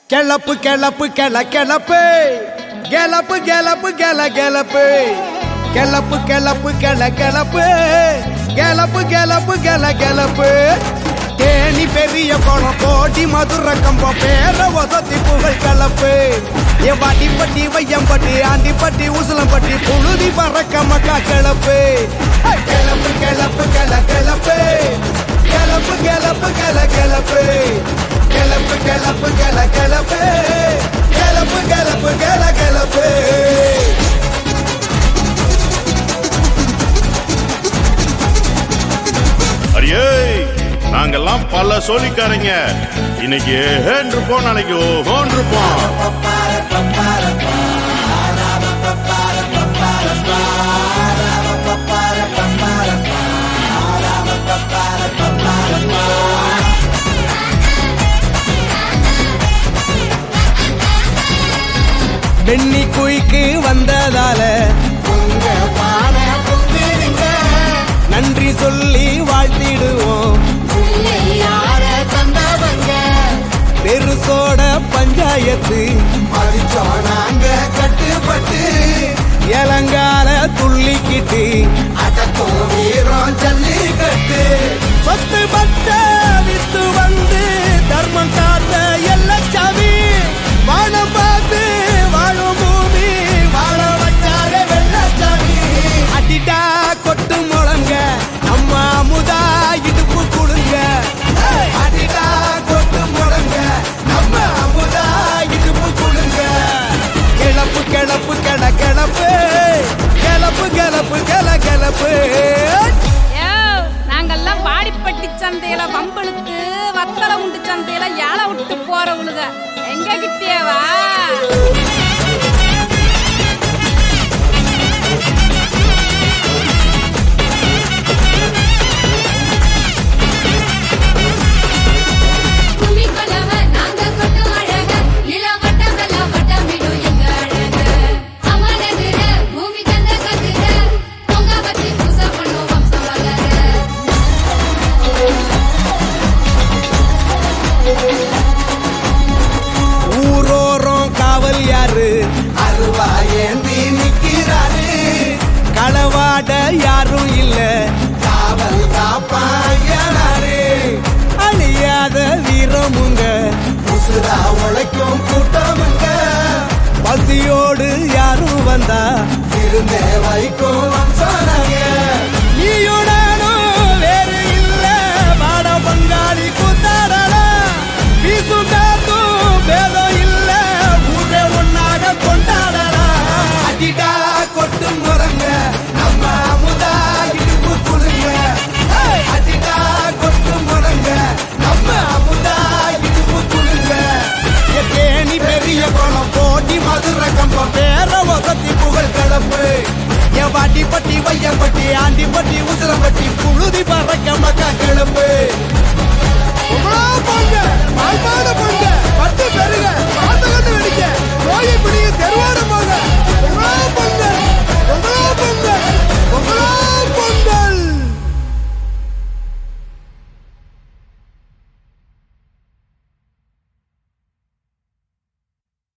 Club கிளப்பு கிளப்பு கிளப்பு கிளப்பு கிளப்பு கிளப்பு கிளப்பு கிளப்பு கிளப்பு கிளப்பு கிளப்பு தேனி பெரிய குளம் கோடி மதுரை கம்பம் பேர வசதி புகழ் கிளப்பு என் வாட்டிப்பட்டி வையம்பட்டி ஆண்டிப்பட்டி உசலம்பட்டி புழுதி பறக்க மக்கா கிளப்பு கிளப்பு கிளப்பு கிளப்பு கிளப்பு கிளப்பு கிளப்பு கிளப்பு கிளப்பு கிளப்பு கிளப்பு கிளப்பு கிளப்பு அரியே நாங்கெல்லாம் பல சோழிக்காரங்க இன்னைக்கு ஏன் இருப்போம் நாளைக்கு ஓஹோன் இருப்போம். பெண்ணி குயிக்கு வந்ததால நன்றி சொல்லி வாழ்த்திடுவோம். பெருசோட பஞ்சாயத்து நாங்க கட்டுப்பட்டு இளங்கால துள்ளிக்கிட்டு வீரம் ஜல்லிக்கட்டு சொத்து பட்ட வித்து வந்து தர்மம் காத்த எல்லச்சாமி வானம் பார்த்து வாழும் பூமி வாழ வச்சார வெள்ளச்சாமி அடிடா கொட்டு முழங்க நம்ம அமுதா இடுப்பு கொடுங்க அடிடா கொட்டு முழங்க நம்ம அமுதா இடுப்பு கொடுங்க கிளப்பு கிளப்பு கிளப்பு கிளப்பு கிளப்பு கிளப்பு நாங்கெல்லாம் வாடிப்பட்டி சந்தையில வம்பளுக்கு வத்தலை உண்டு சந்தையில யாழை விட்டு போறவளுக எங்க கிட்டேவா ஊரோரம் காவல் யாரு அருவாயேந்தி நிக்கிறாரு களவாட யாரும் இல்ல காவல் காப்பாயனாரு அழியாத வீரமுங்க உசுரா உழைக்கும் கூட்டமுங்க பசியோடு யாரும் வந்தா இருந்தே வைக்கும் வம்சானாங்க நீயுடானும் வேறு இல்ல வாட பங்காளி கூத்தாடலாம் வீசும் காத்தும் பேதம் இல்ல ஊரே ஒன்னாக கொண்டாடலாம் அடிடா கொட்டு முறங்க நம்ம அமுதா இடுப்பு குழுங்க அடிடா கொட்டு முறங்க நம்ம அமுதா இடுப்பு குழுங்க தேனி பெரிய குளம் போட்டி மதுரை கம்பம் பேர வசதி புகழ் கிளப்பு என் வாட்டிப்பட்டி வையம்பட்டி ஆண்டிப்பட்டி உசலம்பட்டி புழுதி பறக்க மக்கா கிளப்பு பொங்க பட்டு பெருக பாத்து கண்டு வெடிக்க நோயை பிடிங்க